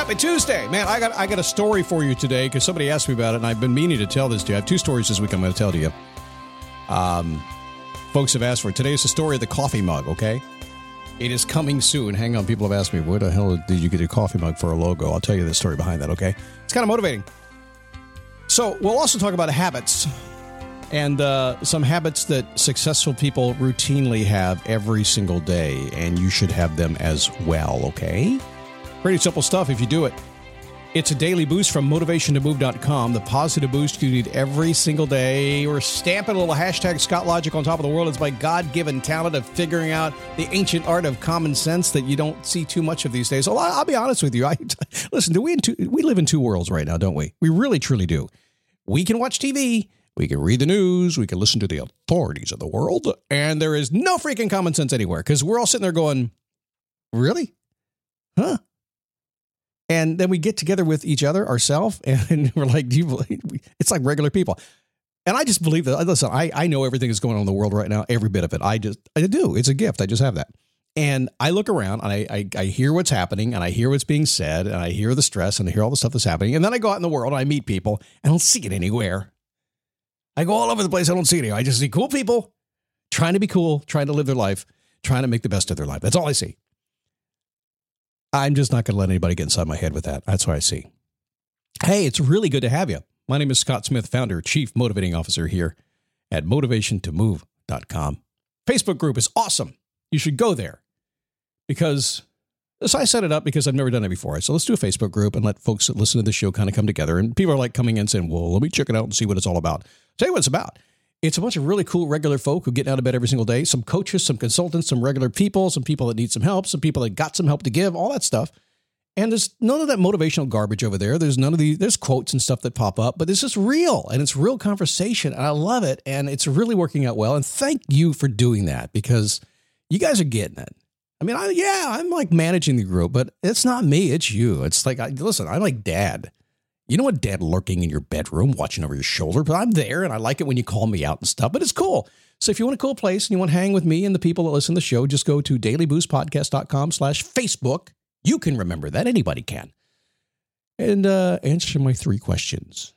Happy Tuesday, man! I got a story for you today because somebody asked me about it, and I've been meaning to tell this to you. I have two stories this week I'm going to tell to you. Folks have asked for it. Today is the story of the coffee mug. Okay, it is coming soon. Hang on, people have asked me, where the hell did you get a coffee mug for a logo? I'll tell you the story behind that. Okay, it's kind of motivating. So we'll also talk about habits and some habits that successful people routinely have every single day, and you should have them as well. Okay. Pretty simple stuff if you do it. It's a daily boost from motivationtomove.com, the positive boost you need every single day. We're stamping a little hashtag Scott Logic on top of the world. It's my God-given talent of figuring out the ancient art of common sense that you don't see too much of these days. So I'll be honest with you. Listen, we live in two worlds right now, don't we? We really, truly do. We can watch TV. We can read the news. We can listen to the authorities of the world. And there is no freaking common sense anywhere because we're all sitting there going, really? Huh? And then we get together with each other, ourselves, and we're like, it's like regular people. And I just believe that, listen, I know everything that's going on in the world right now, every bit of it. I do. It's a gift. I just have that. And I look around and I hear what's happening and I hear what's being said and I hear the stress and I hear all the stuff that's happening. And then I go out in the world and I meet people. I don't see it anywhere. I go all over the place. I don't see it anywhere. I just see cool people trying to be cool, trying to live their life, trying to make the best of their life. That's all I see. I'm just not going to let anybody get inside my head with that. That's what I see. Hey, it's really good to have you. My name is Scott Smith, founder, chief motivating officer here at motivationtomove.com. Facebook group is awesome. You should go there because I set it up because I've never done it before. So let's do a Facebook group and let folks that listen to the show kind of come together. And people are like coming in and saying, well, let me check it out and see what it's all about. Tell you what it's about. It's a bunch of really cool regular folk who get out of bed every single day. Some coaches, some consultants, some regular people, some people that need some help, some people that got some help to give, all that stuff. And there's none of that motivational garbage over there. There's none of there's quotes and stuff that pop up, but it's just real and it's real conversation. And I love it. And it's really working out well. And thank you for doing that because you guys are getting it. I mean, I'm like managing the group, but it's not me. It's you. It's like, listen, I'm like dad. You know what, dad lurking in your bedroom, watching over your shoulder, but I'm there and I like it when you call me out and stuff, but it's cool. So if you want a cool place and you want to hang with me and the people that listen to the show, just go to dailyboostpodcast.com/Facebook. You can remember that. Anybody can. And answer my 3 questions.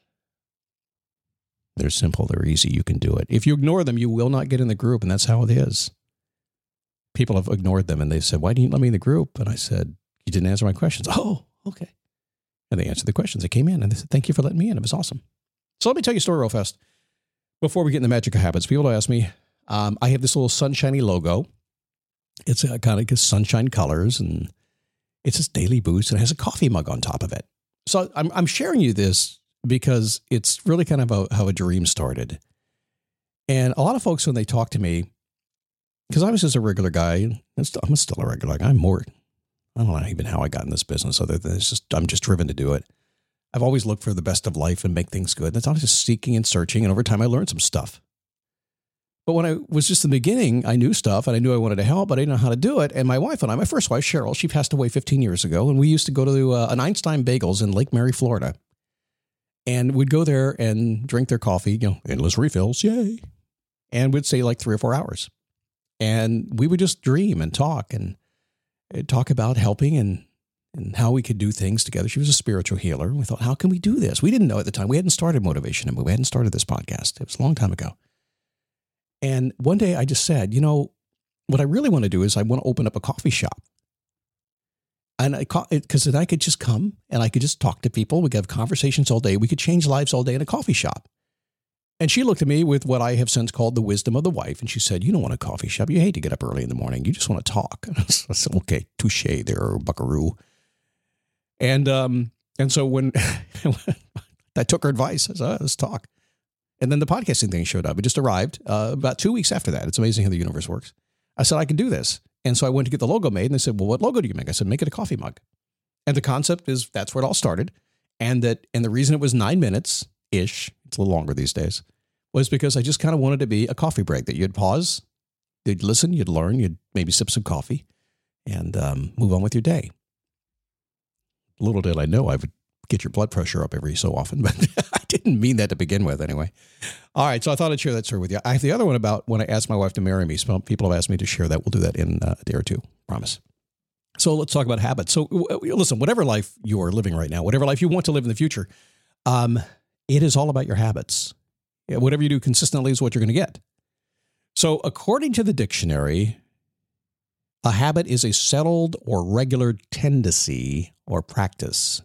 They're simple. They're easy. You can do it. If you ignore them, you will not get in the group, and that's how it is. People have ignored them, and they said, why didn't you let me in the group? And I said, you didn't answer my questions. Oh, okay. And they answered the questions. They came in and they said, thank you for letting me in. It was awesome. So let me tell you a story real fast. Before we get in the magic of habits, people ask me, I have this little sunshiny logo. It's kind of sunshine colors and it's this daily boost and it has a coffee mug on top of it. So I'm sharing you this because it's really kind of how a dream started. And a lot of folks, when they talk to me, because I was just a regular guy, I'm still a regular guy. I don't know even how I got in this business other than I'm just driven to do it. I've always looked for the best of life and make things good. That's always just seeking and searching. And over time, I learned some stuff. But when I was just in the beginning, I knew stuff and I knew I wanted to help, but I didn't know how to do it. And my wife and I, my first wife, Cheryl, she passed away 15 years ago. And we used to go to an Einstein Bagels in Lake Mary, Florida. And we'd go there and drink their coffee, endless refills. Yay. And we'd stay like 3 or 4 hours. And we would just dream and talk about helping and how we could do things together. She was a spiritual healer. And we thought, how can we do this? We didn't know at the time. We hadn't started Motivation and Move. We hadn't started this podcast. It was a long time ago. And one day I just said, what I really want to do is I want to open up a coffee shop. And because then I could just come and I could just talk to people. We could have conversations all day. We could change lives all day in a coffee shop. And she looked at me with what I have since called the wisdom of the wife. And she said, you don't want a coffee shop. You hate to get up early in the morning. You just want to talk. And I said, okay, touche there, buckaroo. And so when I took her advice, I said, let's talk. And then the podcasting thing showed up. It just arrived about 2 weeks after that. It's amazing how the universe works. I said, I can do this. And so I went to get the logo made. And they said, well, what logo do you make? I said, make it a coffee mug. And the concept is that's where it all started. And the reason it was 9 minutes-ish, it's a little longer these days, was because I just kind of wanted to be a coffee break that you'd pause, you'd listen, you'd learn, you'd maybe sip some coffee and move on with your day. Little did I know I would get your blood pressure up every so often, but I didn't mean that to begin with anyway. All right, so I thought I'd share that story with you. I have the other one about when I asked my wife to marry me. Some people have asked me to share that. We'll do that in a day or two, promise. So let's talk about habits. So listen, whatever life you are living right now, whatever life you want to live in the future, it is all about your habits. Whatever you do consistently is what you're going to get. So according to the dictionary, a habit is a settled or regular tendency or practice.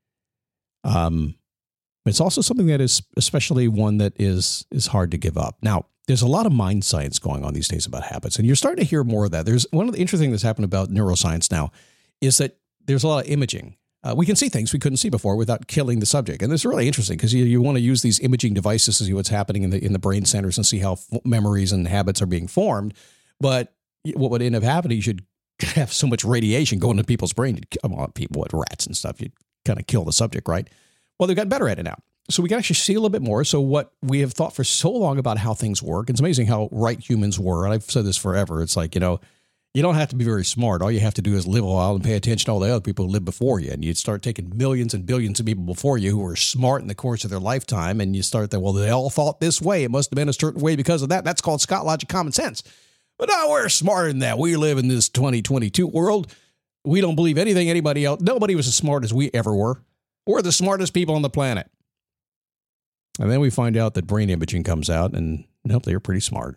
It's also something that is especially one that is hard to give up. Now, there's a lot of mind science going on these days about habits, and you're starting to hear more of that. There's one of the interesting things that's happened about neuroscience now is that there's a lot of imaging. We can see things we couldn't see before without killing the subject. And it's really interesting because you want to use these imaging devices to see what's happening in the brain centers and see how memories and habits are being formed. But what would end up happening, you should have so much radiation going into people's brain. Come on, people with rats and stuff, you'd kind of kill the subject, right? Well, they've gotten better at it now. So we can actually see a little bit more. So what we have thought for so long about how things work, it's amazing how right humans were. And I've said this forever. It's like, you don't have to be very smart. All you have to do is live a while and pay attention to all the other people who live before you. And you'd start taking millions and billions of people before you who were smart in the course of their lifetime. And you start that, well, they all thought this way. It must have been a certain way because of that. That's called Scott logic, common sense. But no, we're smarter than that. We live in this 2022 world. We don't believe anything anybody else. Nobody was as smart as we ever were. We're the smartest people on the planet. And then we find out that brain imaging comes out, and nope, they're pretty smart.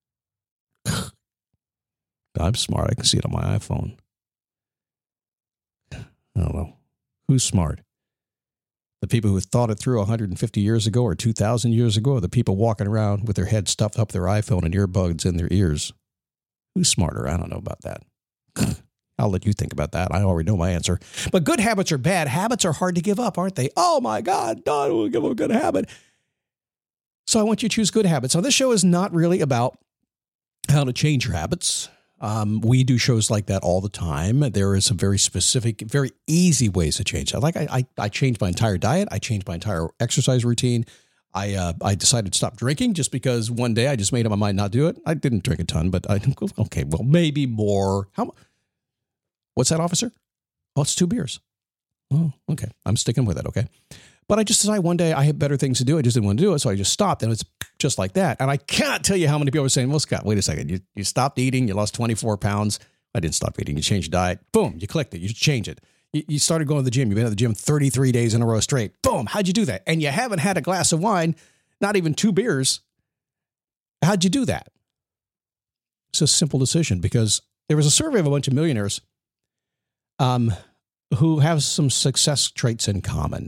I'm smart. I can see it on my iPhone. I don't know. Who's smart? The people who thought it through 150 years ago or 2,000 years ago, or the people walking around with their head stuffed up their iPhone and earbuds in their ears? Who's smarter? I don't know about that. I'll let you think about that. I already know my answer. But good habits are bad. Habits are hard to give up, aren't they? Oh, my God, I will give up a good habit. So I want you to choose good habits. Now, this show is not really about how to change your habits. We do shows like that all the time. There is some very specific, very easy ways to change that. Like I changed my entire diet. I changed my entire exercise routine. I decided to stop drinking just because one day I just made up my mind not to do it. I didn't drink a ton, but okay, well, maybe more. What's that, officer? Oh, it's 2 beers. Oh, okay. I'm sticking with it, okay? But I just decided one day I had better things to do. I just didn't want to do it, so I just stopped, and it's just like that. And I can't tell you how many people are saying, well, Scott, wait a second. You stopped eating. You lost 24 pounds. I didn't stop eating. You changed your diet. Boom, you clicked it. You change it. You started going to the gym. You've been at the gym 33 days in a row straight. Boom, how'd you do that? And you haven't had a glass of wine, not even 2 beers. How'd you do that? It's a simple decision because there was a survey of a bunch of millionaires who have some success traits in common.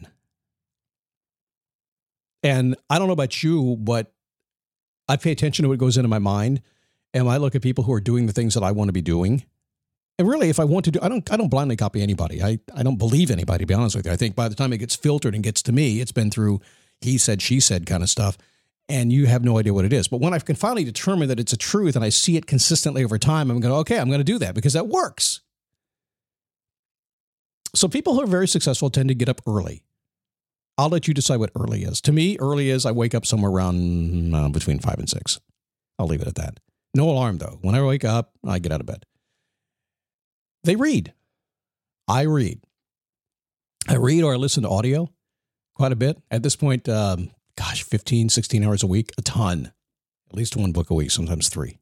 And I don't know about you, but I pay attention to what goes into my mind. And I look at people who are doing the things that I want to be doing. And really, if I want to do, I don't blindly copy anybody. I don't believe anybody, to be honest with you. I think by the time it gets filtered and gets to me, it's been through he said, she said kind of stuff. And you have no idea what it is. But when I can finally determine that it's a truth and I see it consistently over time, I'm going, okay, I'm going to do that because that works. So people who are very successful tend to get up early. I'll let you decide what early is. To me, early is I wake up somewhere around between 5 and 6. I'll leave it at that. No alarm, though. When I wake up, I get out of bed. They read. I read. I read or I listen to audio quite a bit. At this point, 15, 16 hours a week, a ton. At least 1 book a week, sometimes 3.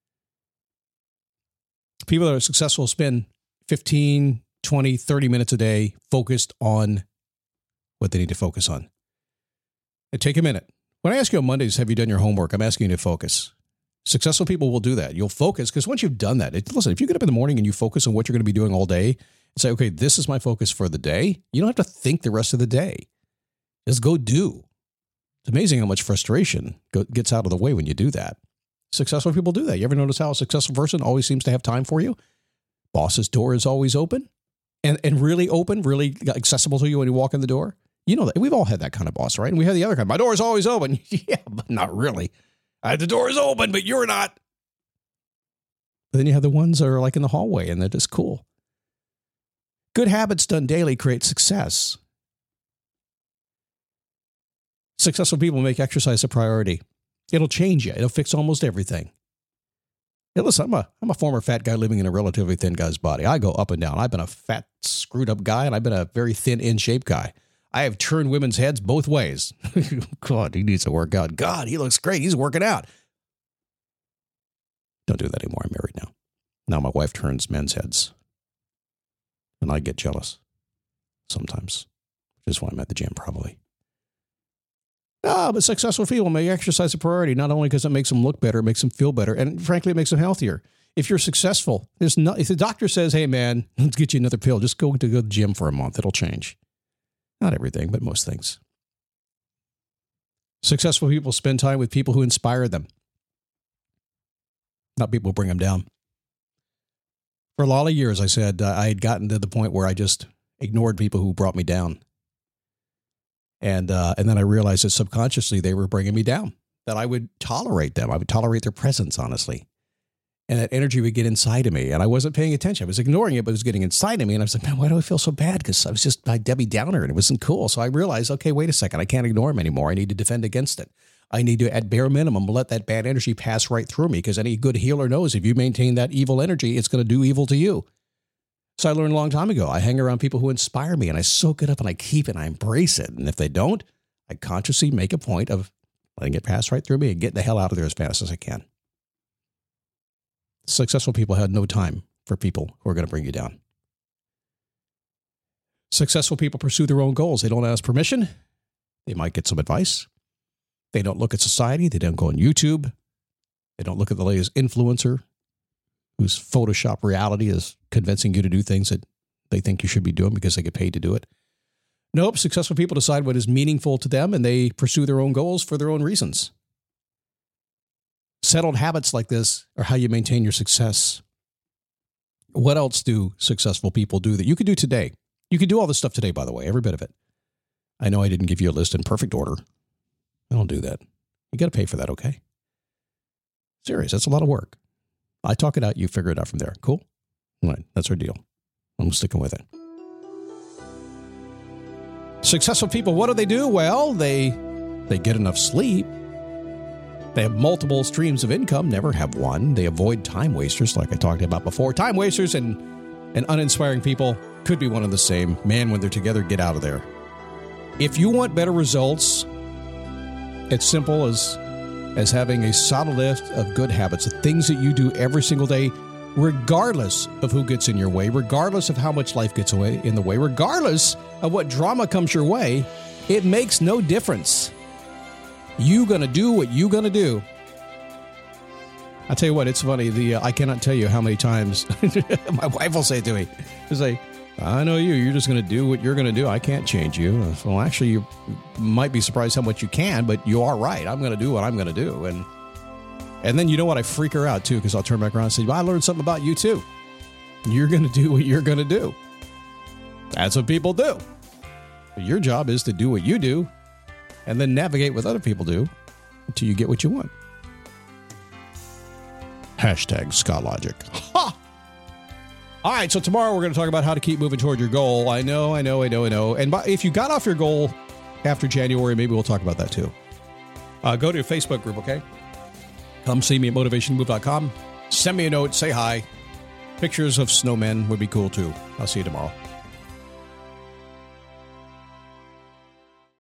People that are successful spend 15, 20, 30 minutes a day focused on what they need to focus on. And take a minute. When I ask you on Mondays, have you done your homework? I'm asking you to focus. Successful people will do that. You'll focus because once you've done that, listen, if you get up in the morning and you focus on what you're going to be doing all day and say, okay, this is my focus for the day, you don't have to think the rest of the day. Just go do. It's amazing how much frustration gets out of the way when you do that. Successful people do that. You ever notice how a successful person always seems to have time for you? Boss's door is always open and really open, really accessible to you when you walk in the door. You know that we've all had that kind of boss, right? And we have the other kind. My door is always open. Yeah, but not really. The door is open, but you're not. But then you have the ones that are like in the hallway and they're just cool. Good habits done daily create success. Successful people make exercise a priority. It'll change you. It'll fix almost everything. Hey, listen, I'm a former fat guy living in a relatively thin guy's body. I go up and down. I've been a fat, screwed up guy, and I've been a very thin, in-shape guy. I have turned women's heads both ways. God, he needs to work out. God, he looks great. He's working out. Don't do that anymore. I'm married now. Now my wife turns men's heads. And I get jealous sometimes, which is why I'm at the gym probably. But successful people make exercise a priority, not only because it makes them look better, it makes them feel better, and frankly, it makes them healthier. If you're successful, if the doctor says, hey, man, let's get you another pill, just go to the gym for a month. It'll change. Not everything, but most things. Successful people spend time with people who inspire them, not people who bring them down. For a lot of years, I said I had gotten to the point where I just ignored people who brought me down. And then I realized that subconsciously they were bringing me down, that I would tolerate them. I would tolerate their presence, honestly. And that energy would get inside of me. And I wasn't paying attention. I was ignoring it, but it was getting inside of me. And I was like, man, why do I feel so bad? Because I was just my Debbie Downer and it wasn't cool. So I realized, okay, wait a second. I can't ignore him anymore. I need to defend against it. I need to, at bare minimum, let that bad energy pass right through me, because any good healer knows if you maintain that evil energy, it's going to do evil to you. So I learned a long time ago. I hang around people who inspire me, and I soak it up, and I keep it, and I embrace it. And if they don't, I consciously make a point of letting it pass right through me and getting the hell out of there as fast as I can. Successful people had no time for people who are going to bring you down. Successful people pursue their own goals. They don't ask permission. They might get some advice. They don't look at society. They don't go on YouTube. They don't look at the latest influencer whose Photoshop reality is convincing you to do things that they think you should be doing because they get paid to do it. Nope, successful people decide what is meaningful to them, and they pursue their own goals for their own reasons. Settled habits like this are how you maintain your success. What else do successful people do that you could do today? You could do all this stuff today, by the way, every bit of it. I know I didn't give you a list in perfect order. I don't do that. You got to pay for that, okay? Serious, that's a lot of work. I talk it out, you figure it out from there. Cool? All right, that's our deal. I'm sticking with it. Successful people, what do? Well, they get enough sleep. They have multiple streams of income, never have one. They avoid time wasters, like I talked about before. Time wasters and uninspiring people could be one and the same. Man, when they're together, get out of there. If you want better results, it's simple as having a solid list of good habits, the things that you do every single day, regardless of who gets in your way, regardless of how much life gets in the way, regardless of what drama comes your way. It makes no difference. You gonna do what you gonna do. I'll tell you what, it's funny. I cannot tell you how many times my wife will say to me, she'll say, I know you. You're just going to do what you're going to do. I can't change you. Well, actually, you might be surprised how much you can, but you are right. I'm going to do what I'm going to do. And then you know what? I freak her out, too, because I'll turn back around and say, well, I learned something about you, too. You're going to do what you're going to do. That's what people do. Your job is to do what you do and then navigate what other people do until you get what you want. Hashtag Scott Logic. Ha! All right, so tomorrow we're going to talk about how to keep moving toward your goal. I know. And if you got off your goal after January, maybe we'll talk about that too. Go to your Facebook group, okay? Come see me at motivationmove.com. Send me a note, say hi. Pictures of snowmen would be cool too. I'll see you tomorrow.